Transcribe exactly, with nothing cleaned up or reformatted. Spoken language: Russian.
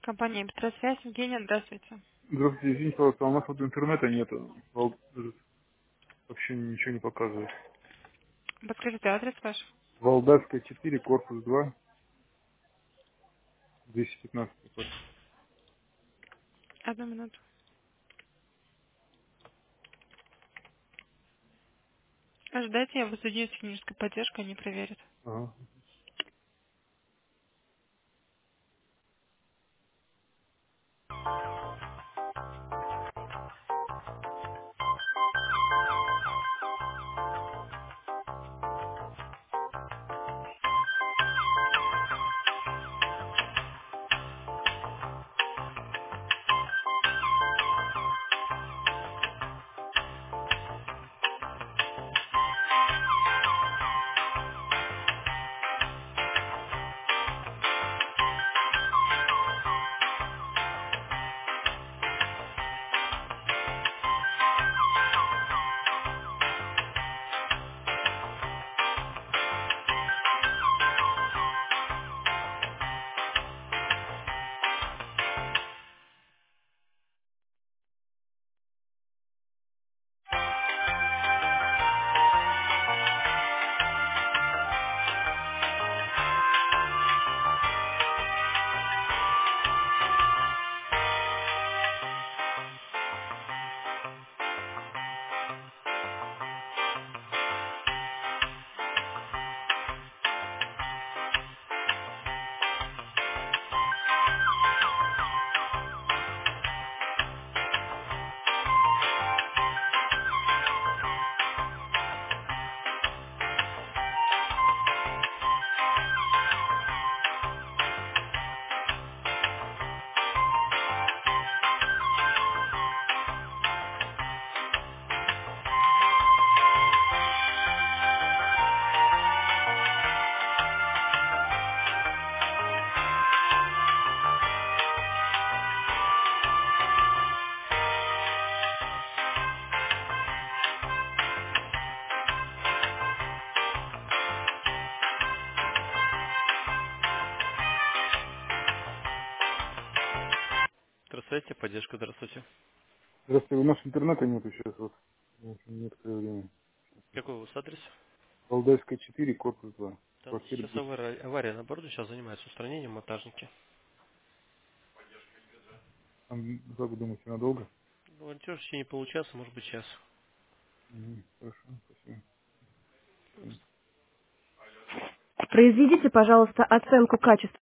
Компания «Быстросвязь». Евгения, здравствуйте. Здравствуйте, извините, пожалуйста, а у нас вот интернета нет. Вал- Вообще ничего не показывает. Подскажите адрес ваш. Валдайская четыре, корпус два, двести пятнадцать квартира. Одну минуту. Ожидайте, я возведу с технической поддержкой, они проверят. Ага. Здравствуйте, поддержка, здравствуйте. Здравствуйте, у нас интернета нету сейчас, вот. В общем, некоторое время. Какой у вас адрес? Валдайская четыре, корпус два, Там квартира сейчас двести. авария, авария на борту, сейчас занимаются устранением монтажники. Там, как вы думаете, надолго? Волонтер в течение получаса, может быть, час. Мгм, хорошо, спасибо. Спасибо. Произведите, пожалуйста, оценку качества